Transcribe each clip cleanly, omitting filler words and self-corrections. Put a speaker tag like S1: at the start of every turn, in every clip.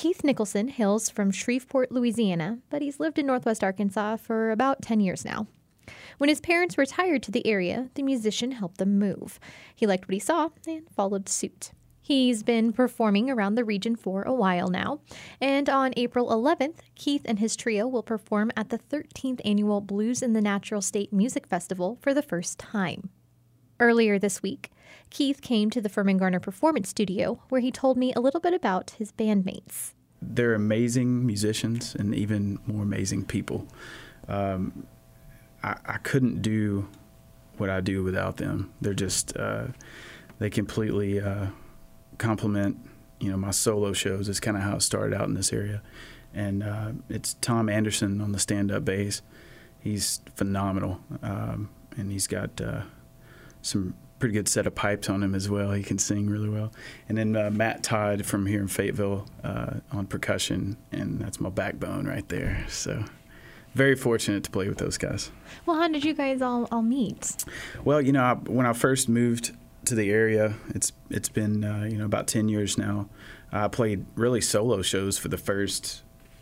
S1: Keith Nicholson hails from Shreveport, Louisiana, but he's lived in Northwest Arkansas for about 10 years now. When his parents retired to the area, the musician helped them move. He liked what he saw and followed suit. He's been performing around the region for a while now, and on April 11th, Keith and his trio will perform at the 13th Annual Blues in the Natural State Music Festival for the first time. Earlier this week, Keith came to the Furman Garner Performance Studio, where he told me a little bit about his bandmates.
S2: They're amazing musicians and even more amazing people. I couldn't do what I do without them. They're just, they completely complement, my solo shows. It's kind of how it started out in this area. And it's Tom Anderson on the stand-up bass. He's phenomenal, and he's got some pretty good set of pipes on him as well. He can sing really well. And then Matt Todd from here in Fayetteville on percussion, and that's my backbone right there. So very fortunate to play with those guys.
S1: Well, how did you guys all meet?
S2: Well, when I first moved to the area, it's been about 10 years now. I played really solo shows for the first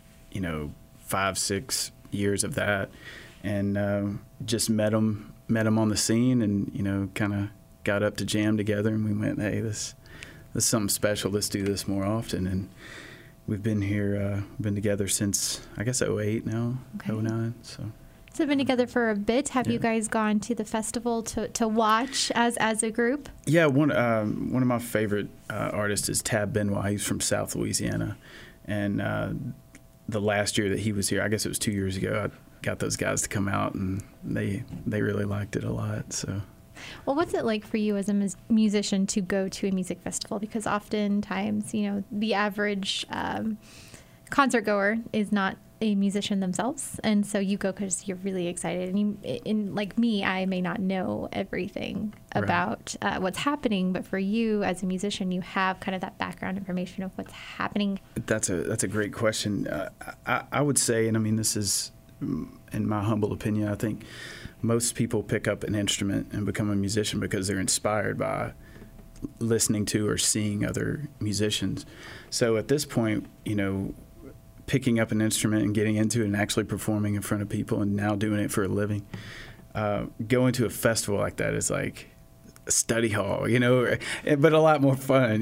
S2: 5-6 years of that, and just met them on the scene, and kind of got up to jam together, and we went, hey, this is something special. Let's do this more often. And we've been together since, I guess, 08 now, okay. 09. So
S1: been together for a bit. Have you guys gone to the festival to watch as a group? Yeah,
S2: one of my favorite artists is Tab Benoit. He's from South Louisiana, and the last year that he was here, I guess it was 2 years ago, I got those guys to come out, and they really liked it a lot. So.
S1: Well, what's it like for you as a musician to go to a music festival? Because oftentimes, the average concert goer is not a musician themselves, and so you go because you're really excited. And like me, I may not know everything about what's happening, but for you as a musician, you have kind of that background information of what's happening.
S2: That's a great question. I would say, and I mean, this is in my humble opinion, I think most people pick up an instrument and become a musician because they're inspired by listening to or seeing other musicians. So at this point, picking up an instrument and getting into it and actually performing in front of people and now doing it for a living, going to a festival like that is like a study hall, but a lot more fun.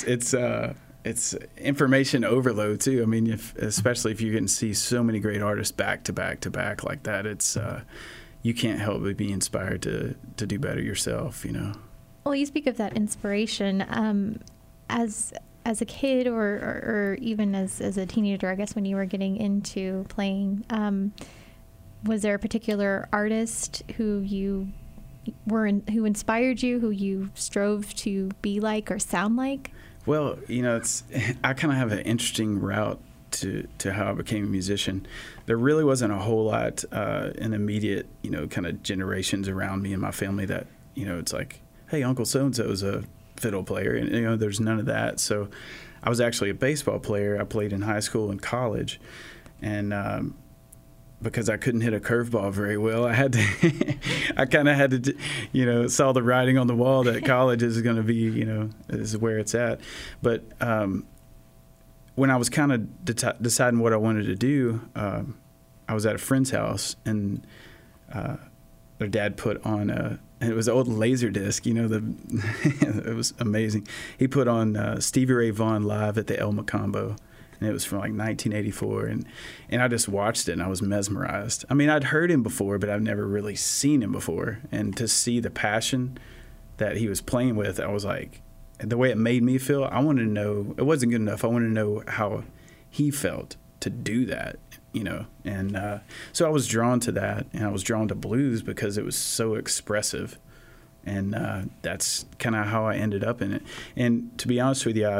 S2: It's information overload too. I mean, especially if you get to see so many great artists back to back to back like that, it's you can't help but be inspired to do better yourself.
S1: Well, you speak of that inspiration as a kid or even as a teenager. I guess when you were getting into playing, was there a particular artist who who inspired you, who you strove to be like or sound like?
S2: Well, I kind of have an interesting route to how I became a musician. There really wasn't a whole lot in immediate, kind of generations around me and my family that, it's like, hey, Uncle so-and-so is a fiddle player. And, there's none of that. So I was actually a baseball player. I played in high school and college. And because I couldn't hit a curveball very well, I kind of had to, saw the writing on the wall that college is going to be, is where it's at. But when I was kind of deciding what I wanted to do, I was at a friend's house, and their dad put on and it was an old laser disc, it was amazing. He put on Stevie Ray Vaughan live at the El Macombo. And it was from like 1984, and I just watched it, and I was mesmerized. I mean, I'd heard him before, but I've never really seen him before. And to see the passion that he was playing with, I was like, the way it made me feel, I wanted to know, it wasn't good enough. I wanted to know how he felt to do that, And so I was drawn to that, and I was drawn to blues because it was so expressive. And that's kind of how I ended up in it. And to be honest with you,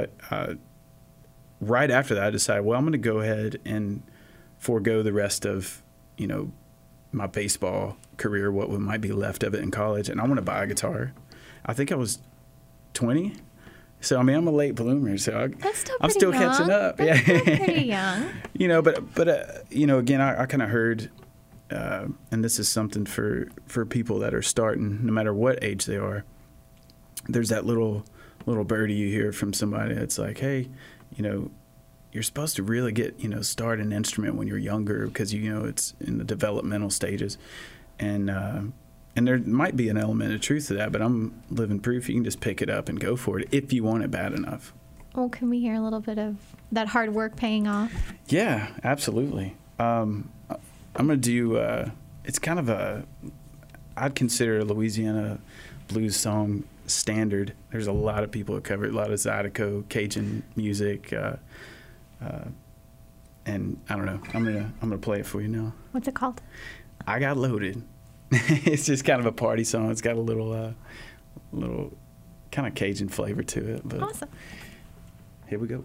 S2: right after that, I decided, well, I'm going to go ahead and forego the rest of, my baseball career, what might be left of it in college, and I want to buy a guitar. I think I was 20. So, I mean, I'm a late bloomer, so I'm still
S1: young.
S2: Catching up.
S1: That's still pretty young.
S2: But again, I kind of heard, and this is something for people that are starting, no matter what age they are, there's that little birdie you hear from somebody that's like, hey, you're supposed to really get, start an instrument when you're younger because, it's in the developmental stages. And there might be an element of truth to that, but I'm living proof you can just pick it up and go for it if you want it bad enough.
S1: Well, can we hear a little bit of that hard work paying off?
S2: Yeah, absolutely. I'm going to do, it's kind of I'd consider a Louisiana blues song standard. There's a lot of people that cover it, a lot of Zydeco, Cajun music, and I don't know. I'm gonna play it for you now.
S1: What's it called?
S2: I Got Loaded. It's just kind of a party song. It's got a little kind of Cajun flavor to it. But
S1: awesome.
S2: Here we go.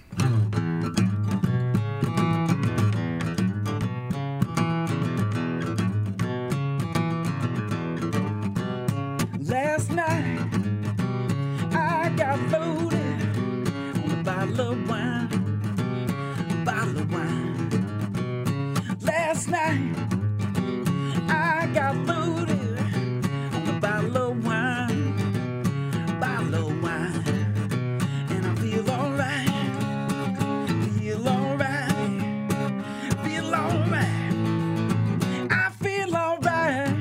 S2: Last night I got loaded on a bottle of wine. Last night I got loaded on a bottle of wine, and I feel alright, I feel alright.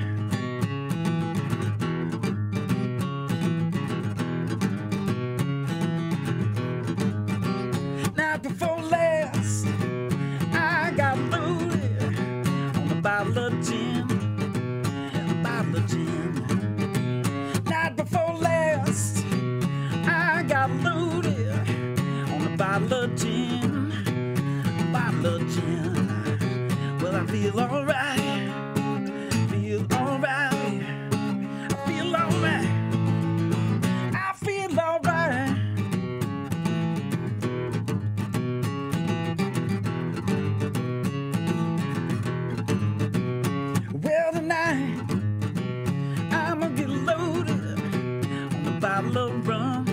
S2: Night before last, I got loaded on a bottle of gin, Night before last, I got loaded on a bottle of gin, Well, I feel alright, I feel alright. Well, tonight I'ma get loaded on a bottle of rum,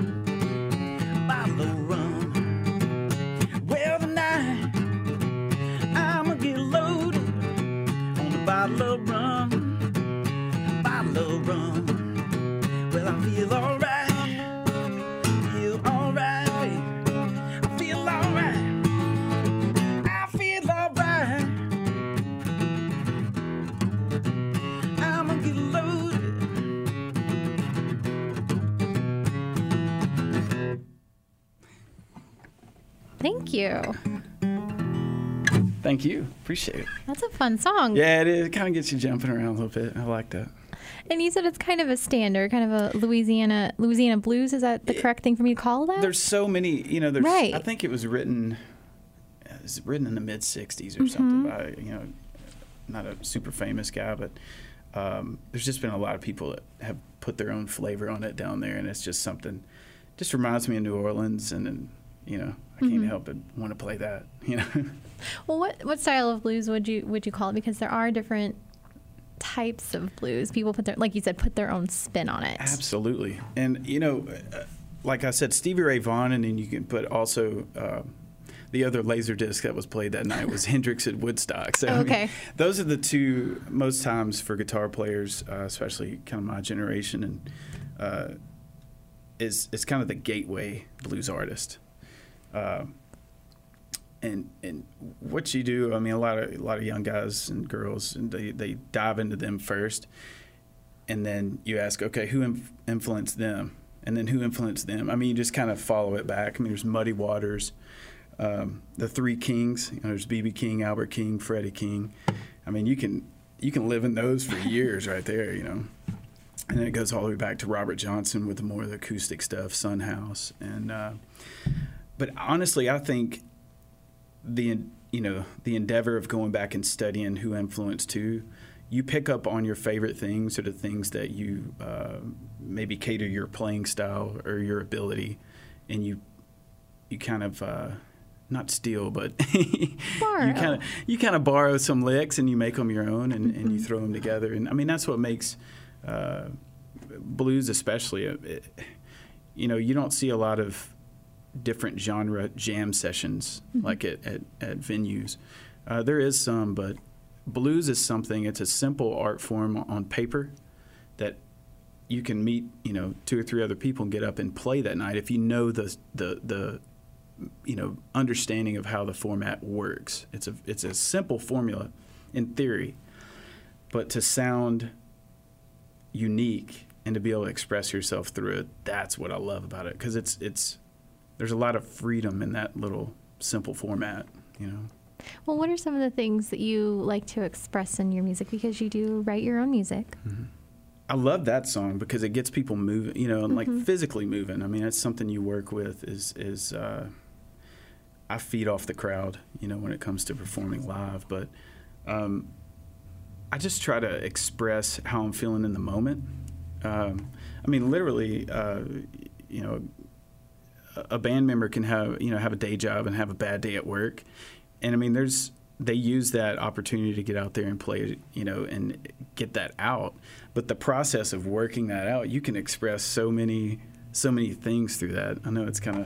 S2: Well, tonight I'ma get loaded on a bottle of rum, Well, I feel alright, I feel alright. I'ma get loaded.
S1: Thank you.
S2: Thank you. Appreciate it.
S1: That's a fun song.
S2: Yeah, it is. It kind of gets you jumping around a little bit. I like that.
S1: And you said it's kind of a standard, kind of a Louisiana blues. Is that the correct thing for me to call that?
S2: There's so many,
S1: right.
S2: I think it was written in the mid 60s or something by, not a super famous guy, but there's just been a lot of people that have put their own flavor on it down there. And it's just something, just reminds me of New Orleans. And then, I can't help but want to play that,
S1: Well, what style of blues would you call it? Because there are different types of blues. People put their own spin on it.
S2: Absolutely. And, like I said, Stevie Ray Vaughan, and then you can put also the other laser disc that was played that night was Hendrix at Woodstock. So
S1: okay.
S2: Those are the two most times for guitar players, especially kind of my generation, and is kind of the gateway blues artist. And what you do, I mean, a lot of young guys and girls, and they dive into them first, and then you ask, okay, who influenced them, and then who influenced them? I mean, you just kind of follow it back. I mean, there's Muddy Waters, the Three Kings. There's B.B. King, Albert King, Freddie King. I mean, you can live in those for years right there, And then it goes all the way back to Robert Johnson with the more of the acoustic stuff, Son House, and but honestly, I think the endeavor of going back and studying who influenced who, you pick up on your favorite things or the things that you maybe cater your playing style or your ability, and you kind of not steal, but you kind of borrow some licks and you make them your own, and you throw them together. And I mean, that's what makes blues especially. You don't see a lot of different genre jam sessions like at venues. There is some, but blues is something, it's a simple art form on paper that you can meet, 2 or 3 other people and get up and play that night if you know the understanding of how the format works. It's a simple formula in theory, but to sound unique and to be able to express yourself through it, that's what I love about it, because there's a lot of freedom in that little simple format,
S1: Well, what are some of the things that you like to express in your music, because you do write your own music?
S2: Mm-hmm. I love that song because it gets people moving, and like physically moving. I mean, that's something you work with is I feed off the crowd, when it comes to performing live, but I just try to express how I'm feeling in the moment. I mean, literally, a band member can have a day job and have a bad day at work, and I mean, they use that opportunity to get out there and play, and get that out. But the process of working that out, you can express so many things through that. I know it's kind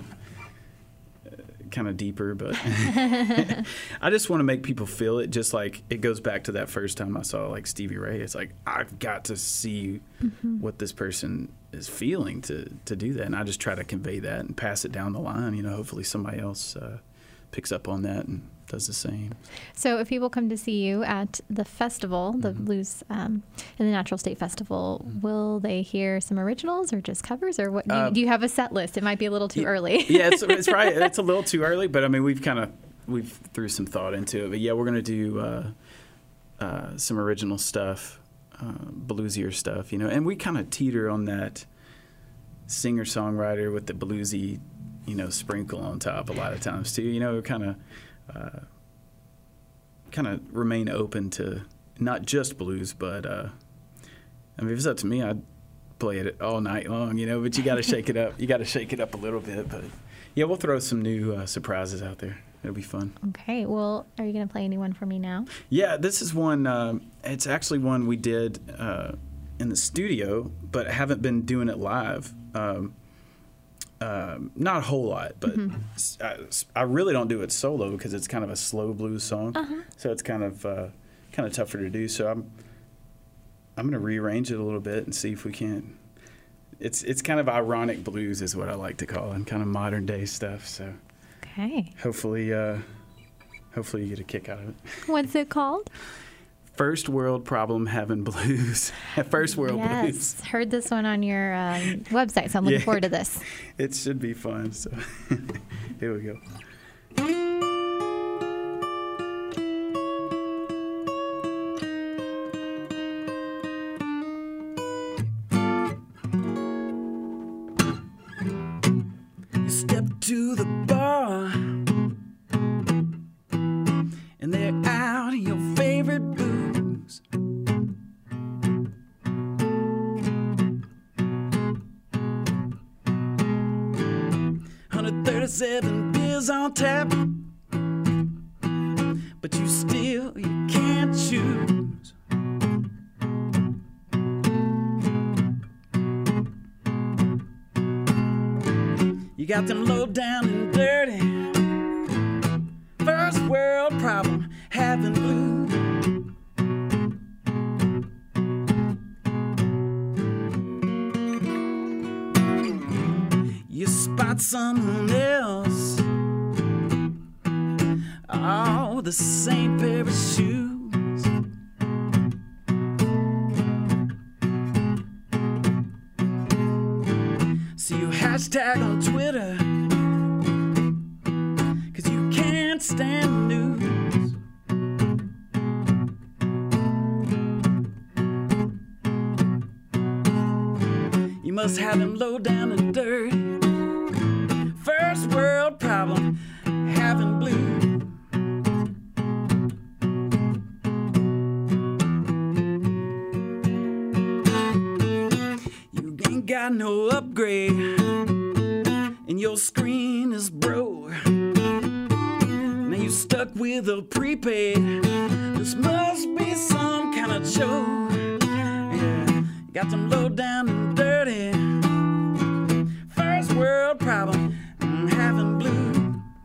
S2: of deeper, but I just want to make people feel it. Just like it goes back to that first time I saw like Stevie Ray. It's like I've got to see what this person is feeling to do that, and I just try to convey that and pass it down the line. Hopefully somebody else picks up on that and does the same. So
S1: if people come to see you at the festival, the Blues in the Natural State Festival, will they hear some originals or just covers, or what? Do you have a set list? It might be a little too early.
S2: Yeah, it's probably it's a little too early, but I mean we've threw some thought into it. But yeah, we're gonna do some original stuff, bluesier stuff, and we kind of teeter on that singer-songwriter with the bluesy, sprinkle on top a lot of times too. Kind of remain open to not just blues, but I mean, if it's up to me, I'd play it all night long, but you got to shake it up. You got to shake it up a little bit. But yeah, we'll throw some new surprises out there. It'll be fun.
S1: Okay. Well, are you going to play anyone for me now?
S2: Yeah, this is one. It's actually one we did in the studio, but haven't been doing it live. Not a whole lot, but I really don't do it solo because it's kind of a slow blues song, so it's kind of tougher to do. So I'm going to rearrange it a little bit and see if we can. It's kind of ironic blues is what I like to call it, and kind of modern day stuff. So
S1: okay,
S2: hopefully you get a kick out of it.
S1: What's it called?
S2: First World Problem Having Blues. First World Blues.
S1: Yes, heard this one on your website, so I'm looking forward to this.
S2: It should be fun. So here we go. You step to the bar, and they're out your favorite booze. 137 beers on tap, but you can't choose. You got them low down and dirty, first world problem having blues. You spot someone else, oh, the same pair of shoes. See you hashtag on Twitter, 'cause you can't stand the news. You must have him low down and dirty, first world problem having blues. You ain't got no upgrade, and your screen is broke. Now you stuck with a prepaid. This must be some kind of joke. Yeah, you got them low down and dirty, first world problem having blues.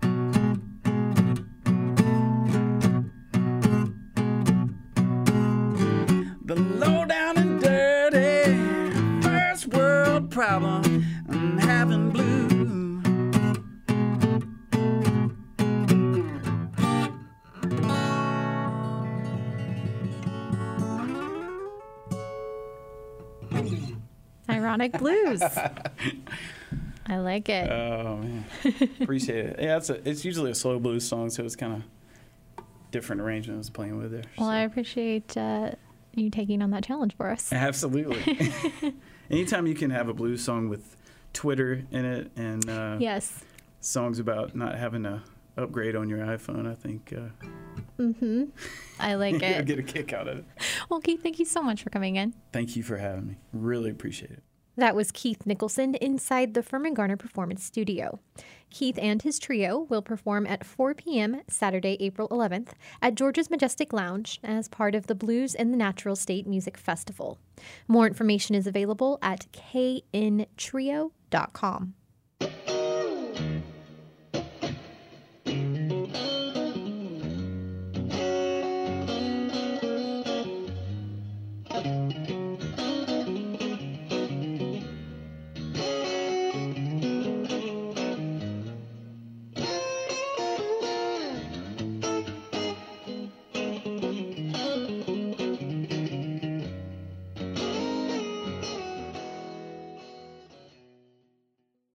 S2: The low down and dirty, first world problem having blues.
S1: Ironic blues. I like it.
S2: Oh man, appreciate it. Yeah, it's usually a slow blues song, so it's kind of different arrangement I was playing with there.
S1: Well, I appreciate you taking on that challenge for us.
S2: Absolutely. Anytime you can have a blues song with Twitter in it and
S1: yes,
S2: songs about not having to upgrade on your iPhone, I think
S1: I like
S2: you'll
S1: it.
S2: get a kick out of it.
S1: Well, Keith, thank you so much for coming in.
S2: Thank you for having me. Really appreciate it.
S1: That was Keith Nicholson inside the Furman Garner Performance Studio. Keith and his trio will perform at 4 p.m. Saturday, April 11th at George's Majestic Lounge as part of the Blues in the Natural State Music Festival. More information is available at knTrio.com.